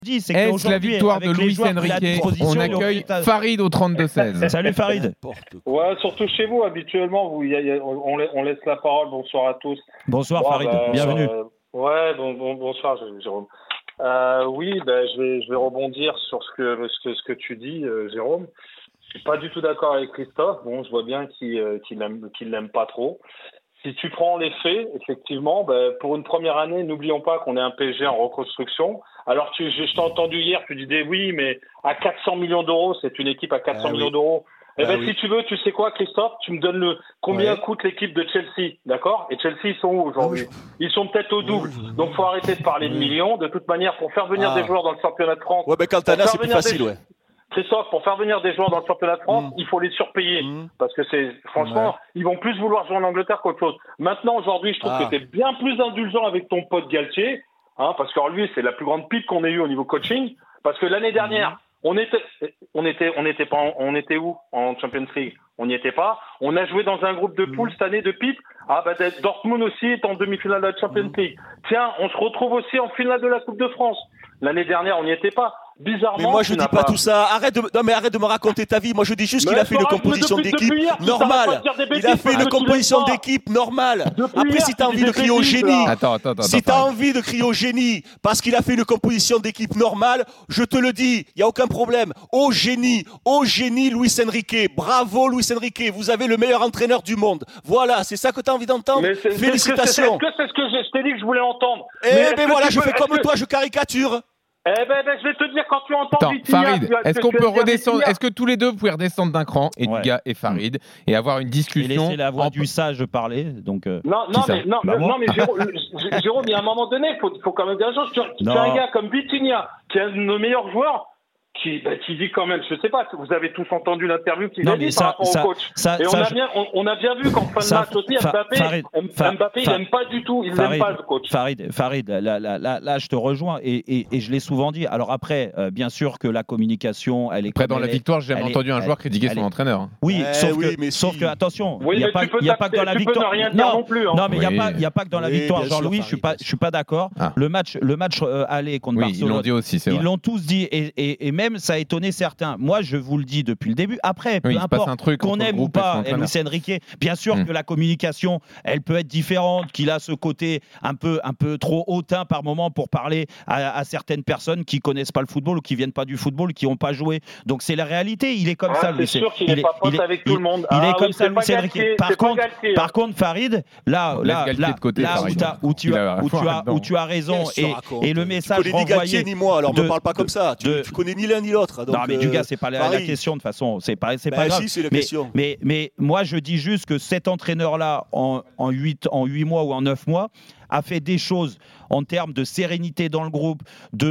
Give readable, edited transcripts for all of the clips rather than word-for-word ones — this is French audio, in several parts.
C'est est-ce la victoire de Luis Enrique? On accueille Farid au 32-16. Salut Farid. Ouais, surtout chez vous, habituellement, on laisse la parole. Bonsoir à tous. Bonsoir Farid, bienvenue. Bonsoir Jérôme. Je vais rebondir sur ce que tu dis, Jérôme. Je suis pas du tout d'accord avec Christophe. Bon, je vois bien qu'il l'aime pas trop. Si tu prends les faits, effectivement, pour une première année, n'oublions pas qu'on est un PSG en reconstruction. Alors, je t'ai entendu hier, tu disais oui, mais à 400 millions d'euros, c'est une équipe à 400 millions d'euros. Si tu veux, tu sais quoi, Christophe, tu me donnes combien coûte l'équipe de Chelsea, d'accord? Et Chelsea, ils sont où aujourd'hui? Ils sont peut-être au double. Donc, faut arrêter de parler de millions. De toute manière, pour faire venir des joueurs dans le championnat de France. Ouais, mais Cantona, c'est plus facile, Christophe, pour faire venir des joueurs dans le championnat de France, il faut les surpayer. Parce que franchement, ils vont plus vouloir jouer en Angleterre qu'autre chose. Maintenant, aujourd'hui, je trouve que tu es bien plus indulgent avec ton pote Galtier, parce que lui, c'est la plus grande pipe qu'on ait eue au niveau coaching. Parce que l'année dernière, on était où en Champions League? On n'y était pas. On a joué dans un groupe de poules cette année de pipe. Dortmund aussi est en demi-finale de la Champions League. Tiens, on se retrouve aussi en finale de la Coupe de France. L'année dernière, on n'y était pas. Bizarrement, mais moi je dis pas tout ça. Arrête de me raconter ta vie. Moi je dis juste qu'il a fait une composition d'équipe normale. Il a fait une composition d'équipe normale. Après, si t'as envie de crier au génie, si t'as envie de crier au génie parce qu'il a fait une composition d'équipe normale, je te le dis, il y a aucun problème. Au génie, Luis Enrique. Bravo Luis Enrique. Vous avez le meilleur entraîneur du monde. Voilà, c'est ça que t'as envie d'entendre. Félicitations. C'est ce que je t'ai dit que je voulais entendre. Mais voilà, je fais comme toi, je caricature. Je vais te dire quand tu entends Farid, est-ce qu'on peut redescendre? Est-ce que tous les deux vous pouvez redescendre d'un cran, Edouga et Farid, et avoir une discussion? Et laisser la voix du sage parler. Donc. Non, mais Jérôme, il y a un moment donné, faut quand même dire la chose. Tu as un gars comme Vitinha, qui est un de nos meilleurs joueurs. Qui dit quand même, je sais pas, vous avez tous entendu l'interview qu'il a dit par rapport au coach. On a bien vu qu'en fin de match aussi, Mbappé, il n'aime pas du tout, il n'aime pas le coach. Farid, là, je te rejoins et je l'ai souvent dit. Alors après, bien sûr que la communication, elle est. Après, dans la victoire, j'ai jamais entendu un joueur critiquer son entraîneur. Oui, sauf que attention, il n'y a pas que dans la victoire. Non, mais il n'y a pas que dans la victoire, Jean-Louis. Je suis pas d'accord. Le match aller contre Barcelone. Ils l'ont dit aussi, c'est vrai. Ils l'ont tous dit et même ça a étonné certains. Moi, je vous le dis depuis le début. Après, peu importe qu'on aime ou pas Luis Enrique, bien sûr que la communication, elle peut être différente, qu'il a ce côté un peu trop hautain par moment pour parler à certaines personnes qui connaissent pas le football ou qui viennent pas du football, qui ont pas joué. Donc c'est la réalité. Il est comme ça. C'est sûr qu'il est pas pote avec tout le monde. Il est comme ça, Luis Enrique. Par contre, Farid, là où tu as raison et le message renvoyé. Tu connais ni Galtier ni moi, alors ne parle pas comme ça. Tu connais ni l'un ni l'autre. Non, mais Dugas, c'est pas la question de toute façon. C'est pas grave. Si, c'est la question. Mais moi, je dis juste que cet entraîneur-là, en 8 mois ou en 9 mois, a fait des choses en termes de sérénité dans le groupe,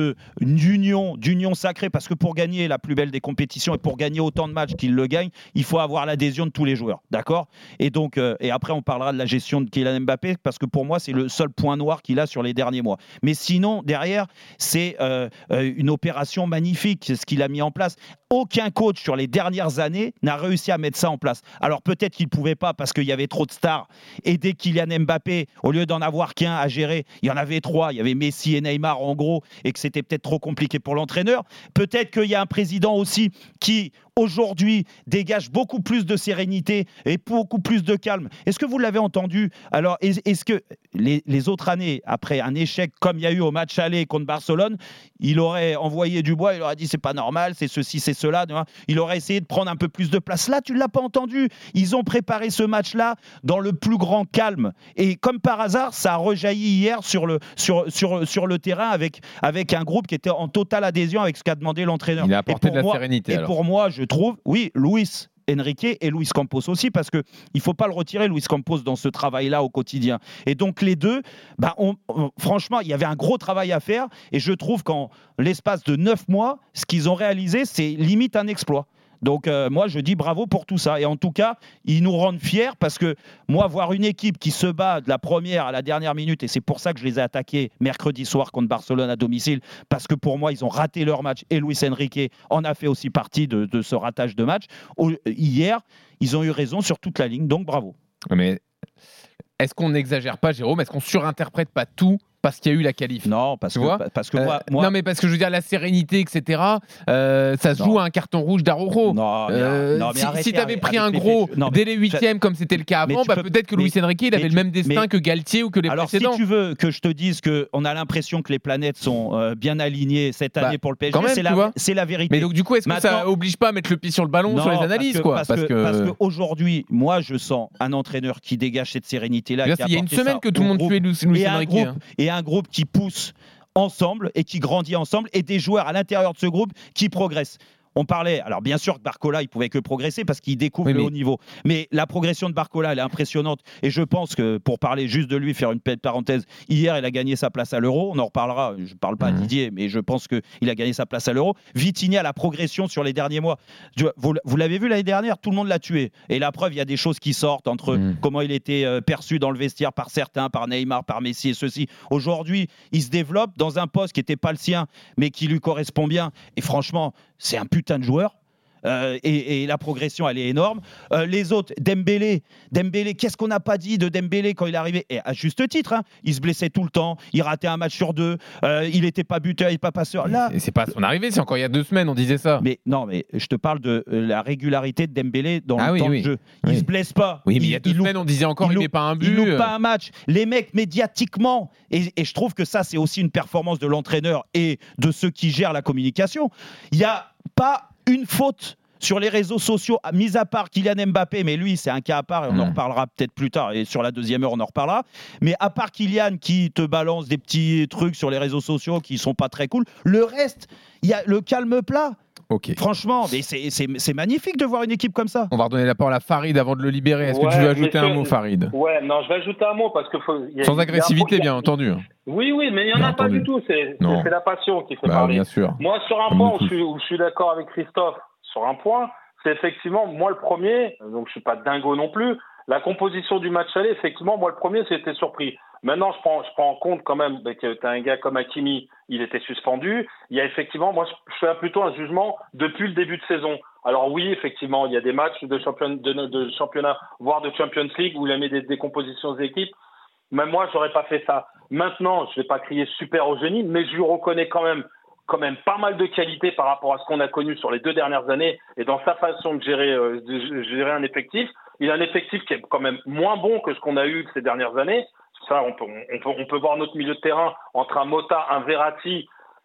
d'union sacrée, parce que pour gagner la plus belle des compétitions et pour gagner autant de matchs qu'il le gagne, il faut avoir l'adhésion de tous les joueurs, d'accord? Et donc, et après on parlera de la gestion de Kylian Mbappé, parce que pour moi c'est le seul point noir qu'il a sur les derniers mois. Mais sinon, derrière, c'est une opération magnifique, ce qu'il a mis en place. Aucun coach sur les dernières années n'a réussi à mettre ça en place. Alors peut-être qu'il ne pouvait pas parce qu'il y avait trop de stars. Et dès Kylian Mbappé, au lieu d'en avoir qu'un à gérer, il y en avait 3. Il y avait Messi et Neymar en gros, et que c'était peut-être trop compliqué pour l'entraîneur. Peut-être qu'il y a un président aussi qui aujourd'hui dégage beaucoup plus de sérénité et beaucoup plus de calme. Est-ce que vous l'avez entendu? Alors, est-ce que les autres années, après un échec comme il y a eu au match aller contre Barcelone, il aurait envoyé du bois, il aurait dit c'est pas normal, c'est ceci, c'est cela. Il aurait essayé de prendre un peu plus de place. Là, tu ne l'as pas entendu. Ils ont préparé ce match-là dans le plus grand calme. Et comme par hasard, ça a rejailli hier sur le terrain avec un groupe qui était en totale adhésion avec ce qu'a demandé l'entraîneur. Il a apporté de la sérénité. Et pour moi, je trouve, oui, Luis Enrique et Luis Campos aussi, parce qu'il ne faut pas le retirer, Luis Campos, dans ce travail-là au quotidien. Et donc les deux, franchement, il y avait un gros travail à faire, et je trouve qu'en l'espace de 9 mois, ce qu'ils ont réalisé, c'est limite un exploit. Donc moi je dis bravo pour tout ça, et en tout cas ils nous rendent fiers, parce que moi voir une équipe qui se bat de la première à la dernière minute, et c'est pour ça que je les ai attaqués mercredi soir contre Barcelone à domicile, parce que pour moi ils ont raté leur match, et Luis Enrique en a fait aussi partie de ce ratage de match. Hier ils ont eu raison sur toute la ligne, donc bravo. Mais est-ce qu'on n'exagère pas, Jérôme? Est-ce qu'on surinterprète pas tout parce qu'il y a eu la qualif. Non, parce que moi... Non, mais parce que je veux dire, la sérénité, etc., ça se joue à un carton rouge d'Araujo. Si tu avais pris un gros dès les 8e, comme c'était le cas avant, peut-être que Luis Enrique, il avait le même destin que Galtier ou que les précédents. Alors, si tu veux que je te dise qu'on a l'impression que les planètes sont bien alignées cette année pour le PSG, c'est la vérité. Mais donc, du coup, est-ce que ça oblige pas à mettre le pied sur le ballon sur les analyses, parce qu'aujourd'hui, moi, je sens un entraîneur qui dégage cette sérénité-là. Il y a une semaine que tout le monde tuait Luis Enrique. Et un groupe qui pousse ensemble et qui grandit ensemble et des joueurs à l'intérieur de ce groupe qui progressent. On parlait, alors bien sûr que Barcola, il pouvait que progresser parce qu'il découvre le haut niveau. Mais la progression de Barcola, elle est impressionnante. Et je pense que, pour parler juste de lui, faire une petite parenthèse, hier, il a gagné sa place à l'Euro. On en reparlera. Je ne parle pas à Didier, mais je pense qu'il a gagné sa place à l'Euro. Vitinha, la progression sur les derniers mois. Vous l'avez vu l'année dernière, tout le monde l'a tué. Et la preuve, il y a des choses qui sortent entre comment il était perçu dans le vestiaire par certains, par Neymar, par Messi et ceci. Aujourd'hui, il se développe dans un poste qui n'était pas le sien, mais qui lui correspond bien. Et franchement, c'est un putain de joueur. Et la progression, elle est énorme. Les autres, Dembélé, qu'est-ce qu'on n'a pas dit de Dembélé quand il est arrivé? Et à juste titre, il se blessait tout le temps, il ratait un match sur 2, il n'était pas buteur, il n'était pas passeur. Là, c'est pas son arrivée, c'est encore il y a 2 semaines, on disait ça. Mais non, mais je te parle de la régularité de Dembélé dans le temps de jeu. Il se blesse pas. Oui, mais il y a 2 semaines, on disait encore il met pas un but. Il loupe pas un match. Les mecs, médiatiquement, et je trouve que ça, c'est aussi une performance de l'entraîneur et de ceux qui gèrent la communication. Il n'y a pas une faute sur les réseaux sociaux, mis à part Kylian Mbappé, mais lui, c'est un cas à part, et on en reparlera peut-être plus tard, et sur la deuxième heure, on en reparlera. Mais à part Kylian qui te balance des petits trucs sur les réseaux sociaux qui sont pas très cool, le reste, il y a le calme plat. Okay. Franchement, mais c'est magnifique de voir une équipe comme ça. On va redonner la parole à Farid avant de le libérer. Est-ce que tu veux ajouter un mot, Farid? Ouais, non, je vais ajouter un mot parce que sans agressivité, bien entendu. Oui, mais il n'y en a pas du tout. C'est la passion qui fait parler. Bien sûr. Moi, sur un point où je suis d'accord avec Christophe, sur un point, c'est effectivement, moi le premier, donc je suis pas dingo non plus, la composition du match aller, effectivement, moi le premier, c'était surpris. Maintenant, je prends en compte quand même que tu as un gars comme Hakimi, il était suspendu. Il y a effectivement, moi je fais plutôt un jugement depuis le début de saison. Alors oui, effectivement, il y a des matchs de championnat, voire de Champions League où il a mis des compositions d'équipe. Même moi, j'aurais pas fait ça. Maintenant, je vais pas crier super au génie, mais je lui reconnais quand même pas mal de qualité par rapport à ce qu'on a connu sur les 2 dernières années et dans sa façon de gérer un effectif. Il a un effectif qui est quand même moins bon que ce qu'on a eu ces dernières années. Ça, on peut voir notre milieu de terrain entre un Mota, un Verratti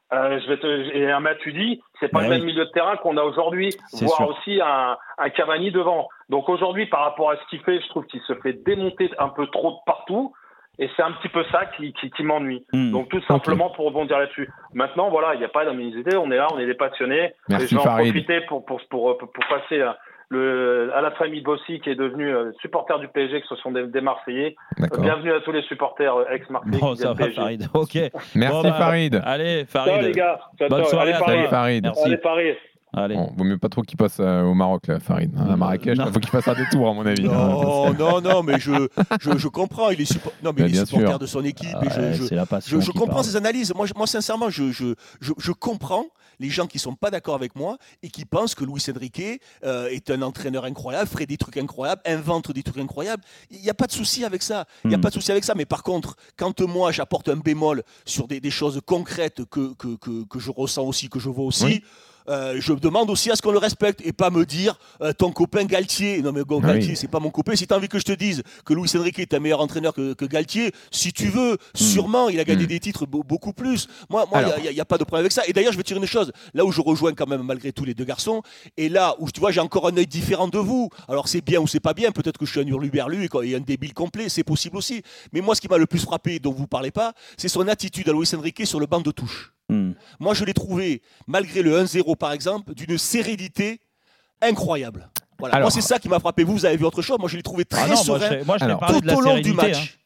et un Matuidi. C'est pas le même milieu de terrain qu'on a aujourd'hui, voire aussi un Cavani devant. Donc aujourd'hui, par rapport à ce qu'il fait, je trouve qu'il se fait démonter un peu trop de partout. Et c'est un petit peu ça qui m'ennuie. Donc tout simplement pour rebondir là-dessus. Maintenant, voilà, il n'y a pas d'ambiguïté, on est là, on est des passionnés. Merci, je vais en Farid. profiter pour passer à la famille Bossy qui est devenue supporter du PSG, que ce sont des Marseillais. Bienvenue à tous les supporters ex-Marseillais. Bon, ça va, Farid. Ok. Merci, Farid. Allez, Farid. Ciao les gars. Bonne soirée. Salut, Farid. Allez, Paris. Allez. Bon, vaut mieux pas trop qu'il passe au Maroc, là, Farid. À Marrakech, il faut qu'il fasse un détour, à mon avis. Non, mais je comprends. Il est supporter de son équipe. Je comprends ses analyses. Moi, sincèrement, je comprends les gens qui sont pas d'accord avec moi et qui pensent que Luis Enrique est un entraîneur incroyable, ferait des trucs incroyables, invente des trucs incroyables. Il n'y a pas de souci avec ça. Mais par contre, quand moi, j'apporte un bémol sur des choses concrètes que je ressens aussi, que je vois aussi... Oui. Je demande aussi à ce qu'on le respecte et pas me dire ton copain Galtier. Non mais Galtier, c'est pas mon copain. Si tu as envie que je te dise que Luis Enrique est un meilleur entraîneur que Galtier, si tu veux, sûrement, il a gagné des titres beaucoup plus. Moi, il n'y a pas de problème avec ça. Et d'ailleurs, je vais te dire une chose, là où je rejoins quand même malgré tout les 2 garçons, et là où tu vois, j'ai encore un œil différent de vous. Alors c'est bien ou c'est pas bien, peut-être que je suis un hurluberlu et un débile complet, c'est possible aussi. Mais moi, ce qui m'a le plus frappé, dont vous parlez pas, c'est son attitude à Luis Enrique sur le banc de touche. Moi, je l'ai trouvé, malgré le 1-0 par exemple, d'une sérénité incroyable. Voilà. Alors, moi, c'est ça qui m'a frappé. Vous avez vu autre chose? Moi, je l'ai trouvé très serein moi, je tout au long du match.